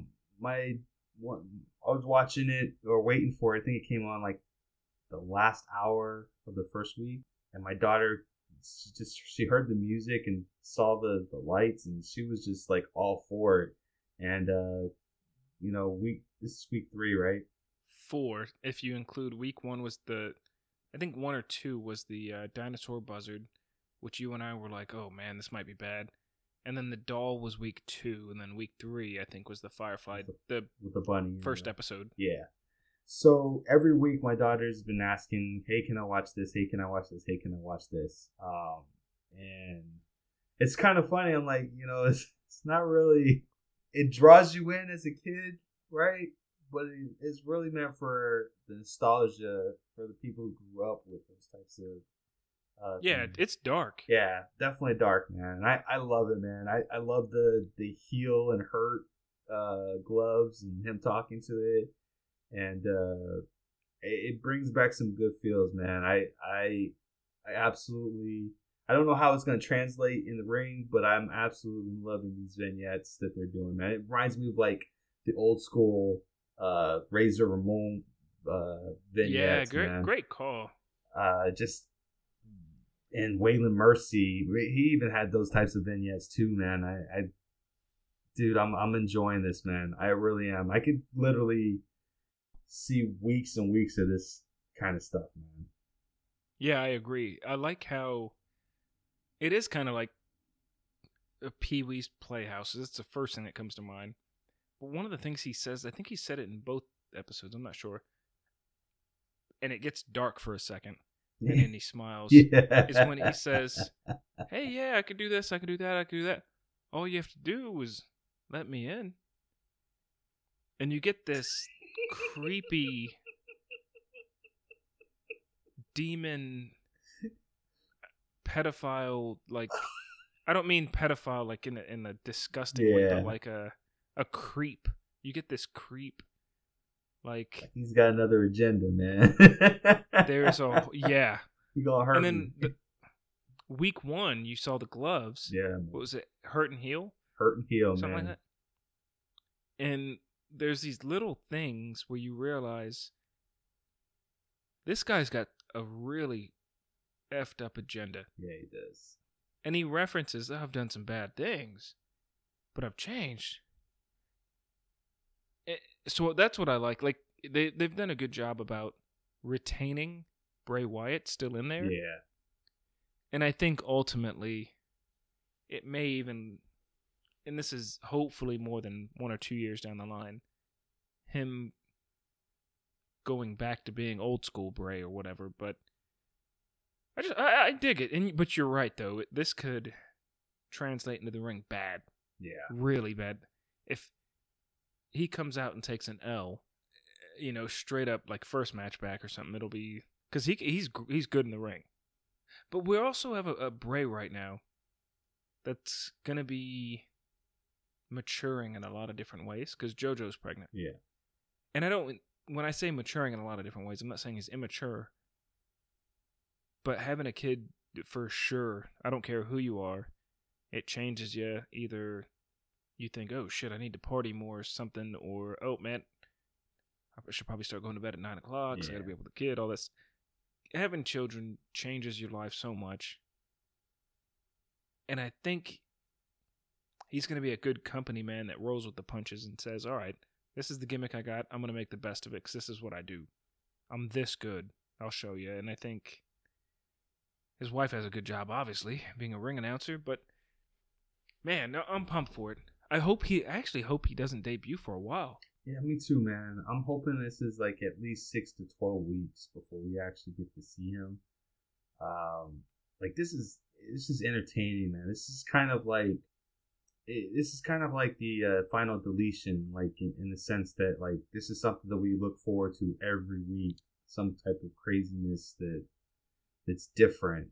was watching it or waiting for it. I think it came on like the last hour of the first week, and my daughter she heard the music and saw the lights, and she was just like all for it. And this is week 3, right?
4, if you include week 1 was I think 1 or 2 was the Dinosaur Buzzard, which you and I were like, oh man, this might be bad. And then the doll was week 2, and then week 3 I think was the Firefly, with the bunny first episode.
Yeah. So every week my daughter's been asking, hey, can I watch this? Hey, can I watch this? Hey, can I watch this? And it's kind of funny. I'm like, it's not really, it draws you in as a kid, right? But it's really meant for the nostalgia for the people who grew up with those types of
yeah, it's dark.
Yeah, definitely dark, man. And I love it, man. I love the heal and hurt gloves and him talking to it. And it brings back some good feels, man. I absolutely, I don't know how it's going to translate in the ring, but I'm absolutely loving these vignettes that they're doing, man. It reminds me of like the old school Razor Ramon vignettes.
Yeah, great call.
And Waylon Mercy, he even had those types of vignettes too, man. Dude, I'm enjoying this, man. I really am. I could literally see weeks and weeks of this kind of stuff, man.
Yeah, I agree. I like how it is kind of like a Pee-wee's Playhouse. That's the first thing that comes to mind. But one of the things he says, I think he said it in both episodes, I'm not sure, and it gets dark for a second, and then he smiles,
Yeah.
is when he says, hey, yeah, I could do this, I could do that, I could do that. All you have to do is let me in. And you get this creepy demon pedophile, like, I don't mean pedophile like in a disgusting way, but like a creep. You get this creep, like
he's got another agenda, man.
there's a yeah.
You gonna hurt
and then
me.
week 1, you saw the gloves.
Yeah. Man.
What was it? Hurt and Heal.
Hurt and Heal,
Something
man.
like that. And there's these little things where you realize this guy's got a really effed up agenda.
Yeah, he does.
And he references, I've done some bad things, but I've changed. So that's what I like. Like, they've done a good job about retaining Bray Wyatt still in there.
Yeah.
And I think ultimately it may even, and this is hopefully more than 1 or 2 years down the line, him going back to being old school Bray or whatever. But I dig it. But you're right, though. This could translate into the ring bad.
Yeah.
Really bad. If he comes out and takes an L, straight up like first match back or something, it'll be because he's good in the ring. But we also have a Bray right now that's gonna be maturing in a lot of different ways because JoJo's pregnant.
Yeah.
And when I say maturing in a lot of different ways, I'm not saying he's immature. But having a kid, for sure, I don't care who you are, it changes you. Either you think, oh shit, I need to party more or something, or oh man, I should probably start going to bed at 9 o'clock because I gotta be up with the kid, all this. Having children changes your life so much. And I think he's going to be a good company man that rolls with the punches and says, all right, this is the gimmick I got. I'm going to make the best of it because this is what I do. I'm this good. I'll show you. And I think his wife has a good job, obviously, being a ring announcer. But, man, I'm pumped for it. I actually hope he doesn't debut for a while.
Yeah, me too, man. I'm hoping this is like at least 6 to 12 weeks before we actually get to see him. Like this is entertaining, man. This is kind of like the final deletion, like in the sense that like this is something that we look forward to every week. Some type of craziness that's different.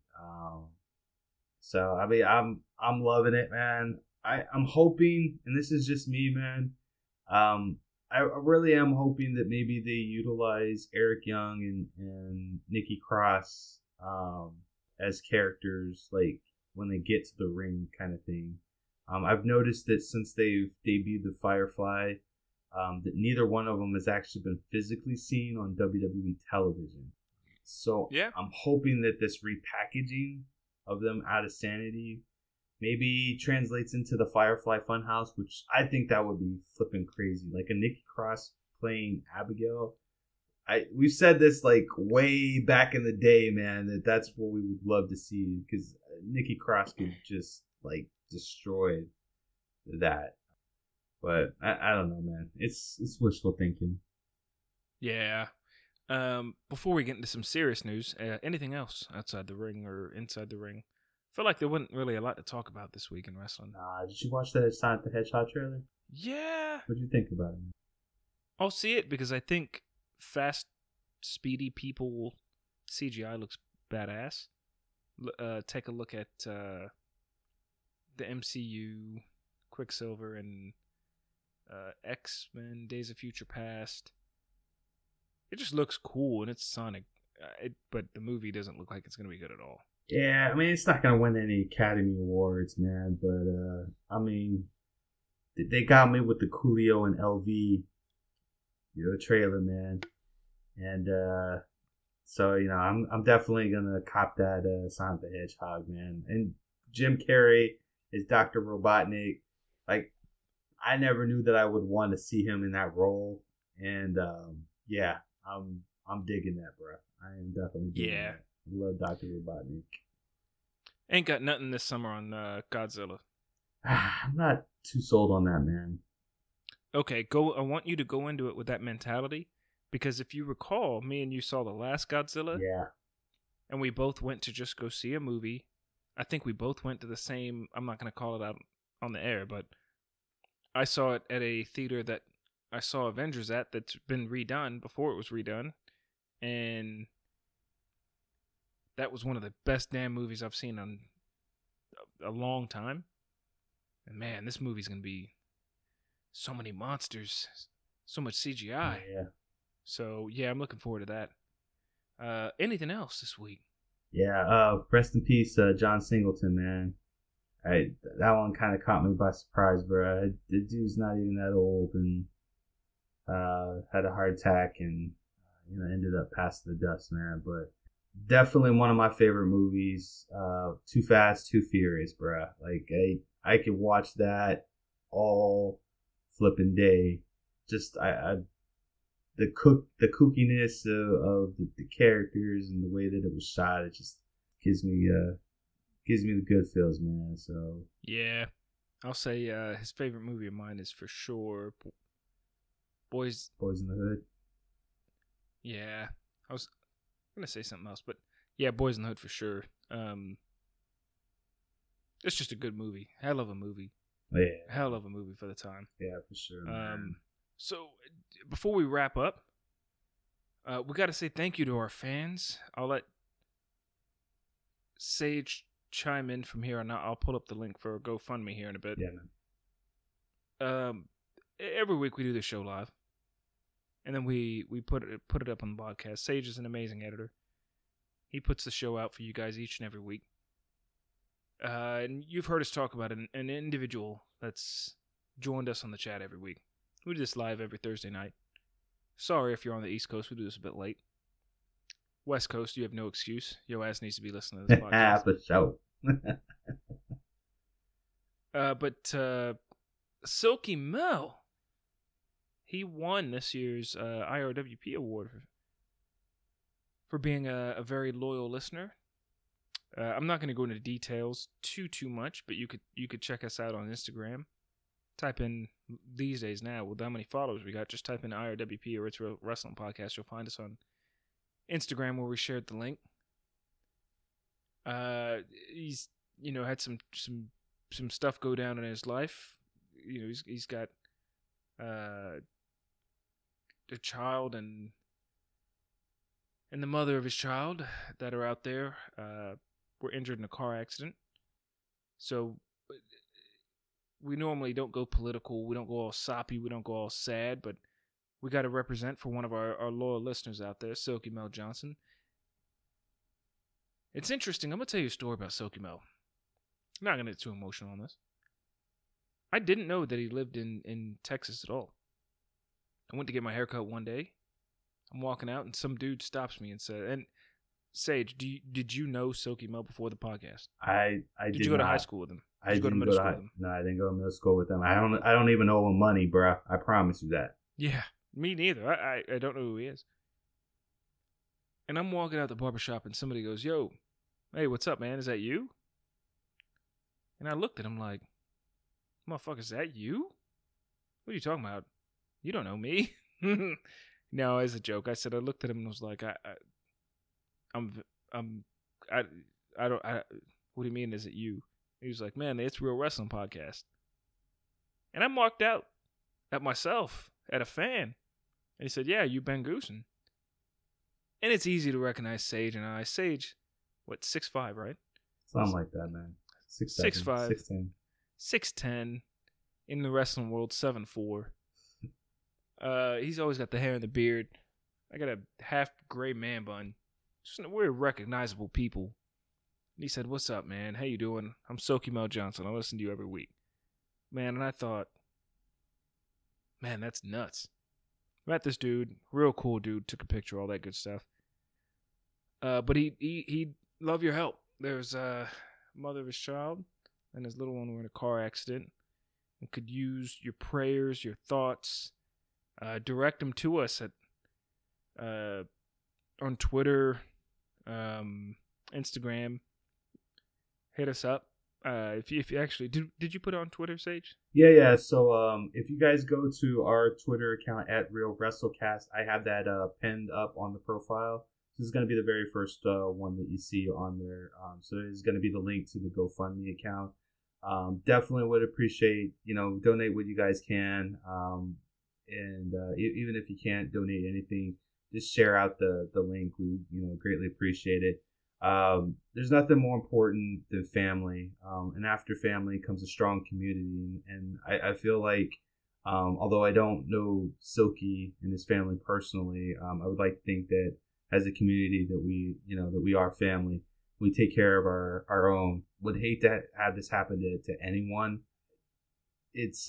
So I mean, I'm loving it, man. I'm hoping, and this is just me, man. I really am hoping that maybe they utilize Eric Young and Nikki Cross as characters, like when they get to the ring, kind of thing. I've noticed that since they've debuted the Firefly, that neither one of them has actually been physically seen on WWE television. So
yeah.
I'm hoping that this repackaging of them out of Sanity maybe translates into the Firefly Funhouse, which I think that would be flipping crazy. Like a Nikki Cross playing Abigail. We've said this like way back in the day, man, that's what we would love to see because Nikki Cross could just like destroy that. But I don't know, man. It's wishful thinking.
Yeah. Before we get into some serious news, anything else outside the ring or inside the ring? I feel like there wasn't really a lot to talk about this week in wrestling.
Did you watch that Sonic the Hedgehog trailer?
Yeah.
What'd you think about it?
I'll see it because I think fast, speedy people CGI looks badass. Take a look at the MCU, Quicksilver, and X-Men, Days of Future Past. It just looks cool, and it's Sonic. But the movie doesn't look like it's going to be good at all.
Yeah, I mean, it's not going to win any Academy Awards, man. But, I mean, they got me with the Coolio and LV, trailer, man. And so, I'm definitely going to cop that Sonic the Hedgehog, man. And Jim Carrey is Dr. Robotnik. Like, I never knew that I would want to see him in that role. And, yeah, I'm digging that, bro. I am definitely digging that. I love Dr. Robotnik.
Ain't got nothing this summer on Godzilla.
I'm not too sold on that, man.
Okay, go. I want you to go into it with that mentality, because if you recall, me and you saw the last Godzilla,
Yeah.
and we both went to just go see a movie. I think we both went to the same. I'm not going to call it out on the air, but I saw it at a theater that I saw Avengers at that's been redone before it was redone, and that was one of the best damn movies I've seen in a long time. And man, this movie's going to be so many monsters, so much CGI.
Yeah.
So yeah, I'm looking forward to that. Anything else this week?
Yeah. Rest in peace, John Singleton, man. That one kind of caught me by surprise, bro. The dude's not even that old, and had a heart attack, and ended up passing the dust, man. But definitely one of my favorite movies. Too Fast, Too Furious, bro. Like I could watch that all flipping day. Just the kookiness of the characters and the way that it was shot, it just gives me the good feels, man. So
yeah, I'll say his favorite movie of mine is for sure Boys
in the Hood.
Yeah, I was gonna say something else, but yeah, Boys in the Hood for sure. It's just a good movie, hell of a movie.
Yeah,
hell of a movie for the time.
Yeah, for sure. Man.
So before we wrap up, we got to say thank you to our fans. I'll let Sage chime in from here on out. I'll pull up the link for GoFundMe here in a bit.
Yeah, man.
Every week we do the show live, and then we put it up on the podcast. Sage is an amazing editor. He puts the show out for you guys each and every week. And you've heard us talk about an individual that's joined us on the chat every week. We do this live every Thursday night. Sorry if you're on the East Coast, we do this a bit late. West Coast, you have no excuse. Your ass needs to be listening to this podcast.
For sure.
But Silky Mel, he won this year's IRWP award for being a very loyal listener. I'm not going to go into details too much, but you could check us out on Instagram. Type in these days now with how many followers we got. Just type in IRWP or It's Real Wrestling Podcast. You'll find us on Instagram where we shared the link. He's had some stuff go down in his life. He's got a child and the mother of his child that are out there. Were injured in a car accident. So we normally don't go political. We don't go all soppy. We don't go all sad. But we got to represent for one of our loyal listeners out there, Silky Mel Johnson. It's interesting. I'm going to tell you a story about Silky Mel. I'm not going to get too emotional on this. I didn't know that he lived in Texas at all. I went to get my haircut one day. I'm walking out, and some dude stops me and said, and Sage, did you know Silky Mel before the podcast?
I
did you go to high school with him?
Did you go to middle school with him? No, I didn't go to middle school with him. I don't even owe him money, bro. I promise you that.
Yeah, me neither. I don't know who he is. And I'm walking out the barbershop and somebody goes, "Yo, hey, what's up, man? Is that you?" And I looked at him like, "Motherfucker, is that you? What are you talking about? You don't know me." No, as a joke. I said I looked at him and was like, I don't. What do you mean? Is it you? He was like, "Man, It's Real Wrestling Podcast." And I marked out at myself, at a fan. And he said, "Yeah, you Ben Goosen." And it's easy to recognize Sage and I. Sage, what, 6'5", right?
Something like that, man.
6'5",
6'10",
6'10", in the wrestling world, 7'4". He's always got the hair and the beard. I got a half gray man bun. We're recognizable people. And he said, "What's up, man? How you doing? I'm Silky Mel Johnson. I listen to you every week." Man, and I thought, man, that's nuts. Met this dude, real cool dude, took a picture, all that good stuff. But he'd love your help. There's a mother of his child and his little one were in a car accident and could use your prayers, your thoughts. Direct them to us at on Twitter, Instagram. Hit us up. If you actually did you put it on Twitter, Sage?
Yeah. So if you guys go to our Twitter account at Real WrestleCast, I have that pinned up on the profile. This is going to be the very first one that you see on there. So it's going to be the link to the GoFundMe account. Definitely would appreciate, donate what you guys can. And even if you can't donate anything, just share out the link. We, greatly appreciate it. There's nothing more important than family. And after family comes a strong community. And I feel like, although I don't know Silky and his family personally, I would like to think that as a community that we are family. We take care of our own. Would hate to have this happen to anyone. It's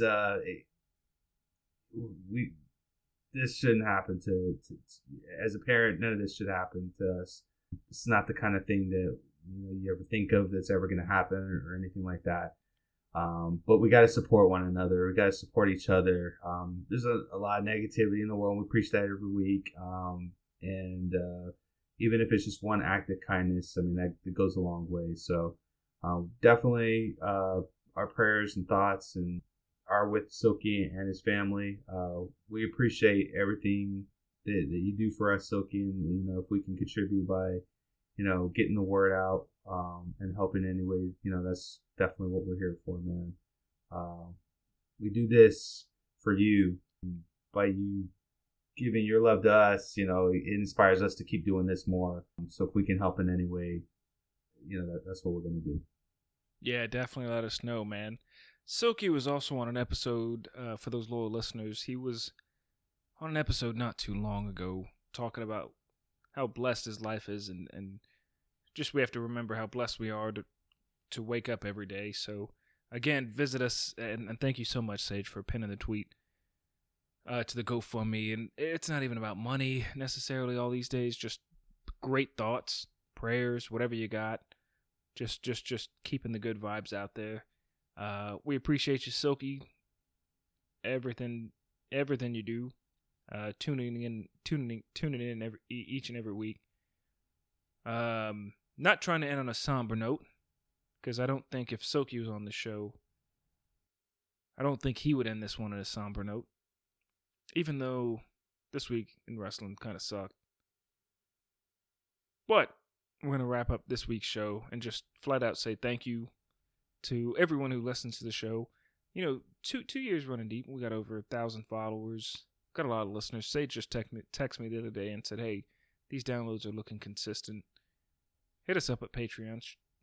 this shouldn't happen to as a parent. None of this should happen to us. It's not the kind of thing that you ever think of that's ever going to happen or anything like that. But we got to support one another. We got to support each other. There's a lot of negativity in the world. We preach that every week. And even if it's just one act of kindness, I mean, that goes a long way. So definitely our prayers and thoughts and are with Silky and his family. We appreciate everything that you do for us, Silky. And, if we can contribute by, getting the word out and helping in any way, that's definitely what we're here for, man. We do this for you. By you giving your love to us, it inspires us to keep doing this more. So if we can help in any way, that's what we're going to do.
Yeah, definitely let us know, man. Silky was also on an episode, for those loyal listeners, he was on an episode not too long ago talking about how blessed his life is and just we have to remember how blessed we are to wake up every day. So again, visit us and thank you so much, Sage, for pinning the tweet to the GoFundMe. And it's not even about money necessarily all these days, just great thoughts, prayers, whatever you got. Just keeping the good vibes out there. We appreciate you, Silky. Everything you do. Tuning in each and every week. Not trying to end on a somber note, because I don't think if Silky was on the show, I don't think he would end this one on a somber note. Even though this week in wrestling kind of sucked. But we're going to wrap up this week's show and just flat out say thank you to everyone who listens to the show. 2 years running deep. We got over 1,000 followers. Got a lot of listeners. Sage just texted me the other day and said, hey, these downloads are looking consistent. Hit us up at Patreon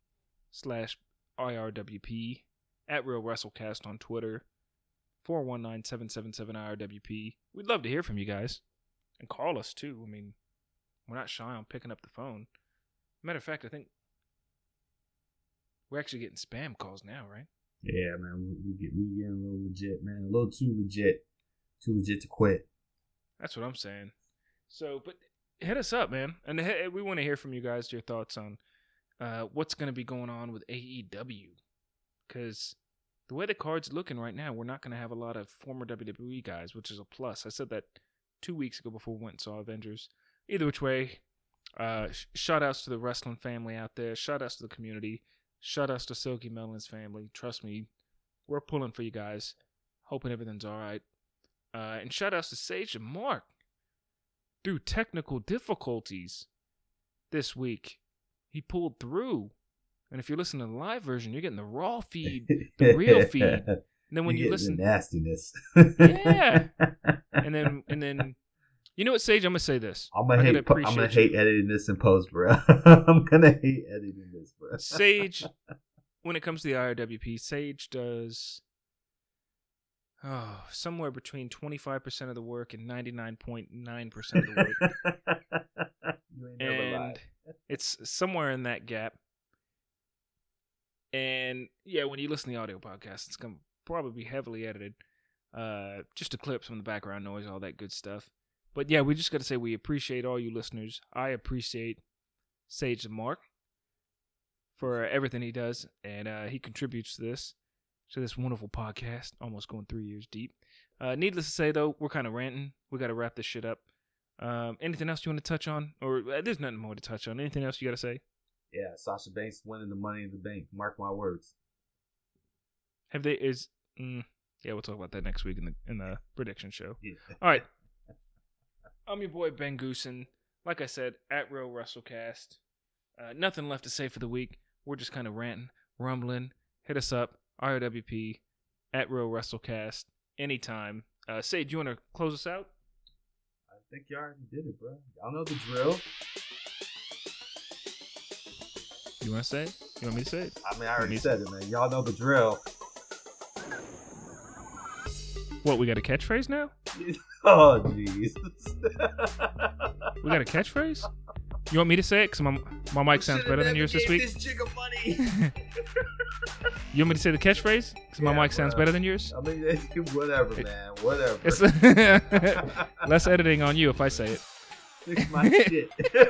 /IRWP, at Real WrestleCast on Twitter, 419-777-IRWP. We'd love to hear from you guys. And call us, too. I mean, we're not shy on picking up the phone. Matter of fact, I think we're actually getting spam calls now, right?
Yeah, man. We're getting a little legit, man. A little too legit. Too legit to quit.
That's what I'm saying. So, but hit us up, man. And we want to hear from you guys, your thoughts on what's going to be going on with AEW. Because the way the card's looking right now, we're not going to have a lot of former WWE guys, which is a plus. I said that 2 weeks ago before we went and saw Avengers. Either which way, shout outs to the wrestling family out there. Shout outs to the community. Shout outs to Silky Melon's family. Trust me, we're pulling for you guys. Hoping everything's all right. And shout outs to Sage and Mark. Through technical difficulties this week, he pulled through. And if you're listening to the live version, you're getting the raw feed, the real feed. And then when you listen,
the nastiness.
Yeah. And then, you know what, Sage? I'm gonna say this.
I'm gonna hate editing this in post, bro. I'm gonna hate editing this, bro.
Sage, when it comes to the IRWP, Sage does somewhere between 25% of the work and 99.9% of the work.
You ain't never lied.
It's somewhere in that gap. And yeah, when you listen to the audio podcast, it's going to probably be heavily edited. Just to clip some of the background noise, all that good stuff. But yeah, we just got to say we appreciate all you listeners. I appreciate Sage and Mark for everything he does. And he contributes to this wonderful podcast, almost going 3 years deep. Needless to say, though, we're kind of ranting. We got to wrap this shit up. Anything else you want to touch on? Or there's nothing more to touch on. Anything else you got to say?
Yeah, Sasha Banks winning the Money in the Bank. Mark my words.
Have they yeah, we'll talk about that next week in the prediction show.
Yeah.
All right. I'm your boy Ben Goosen. Like I said, at Real WrestleCast. Nothing left to say for the week. We're just kind of ranting, rumbling. Hit us up, IRWP, at Real WrestleCast, anytime. Say, do you want to close us out?
I think you already did it, bro. Y'all know the drill.
You want to say it? You want me to say it?
I mean, I already said it, man. Y'all know the drill.
What, we got a catchphrase now?
Oh, jeez.
We got a catchphrase? You want me to say it? Because my mic sounds better than yours this week.
This chick of money.
You want me to say the catchphrase? Because my mic sounds better than yours?
I mean, whatever, man. Whatever.
It's less editing on you if I say it.
Fix my shit.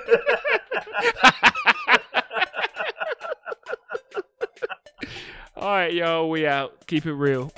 All right, y'all. We out. Keep it real.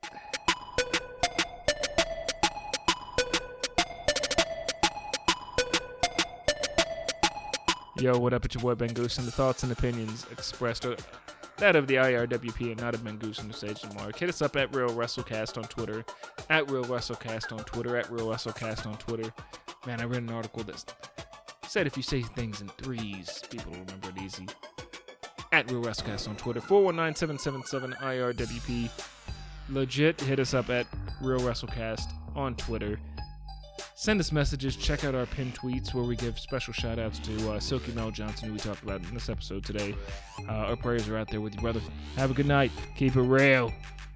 Yo, what up? It's your boy Ben Goosen. The thoughts and opinions expressed are that of the IRWP and not of Ben Goosen or Sage and Mark. Hit us up at Real WrestleCast on Twitter, at Real WrestleCast on Twitter, at Real WrestleCast on Twitter. Man, I read an article that said if you say things in threes, people will remember it easy. At Real WrestleCast on Twitter, 419-777-IRWP. Legit, hit us up at Real WrestleCast on Twitter. Send us messages. Check out our pinned tweets where we give special shout outs to Silky Mel Johnson, who we talked about in this episode today. Our prayers are out there with you, brother. Have a good night. Keep it real.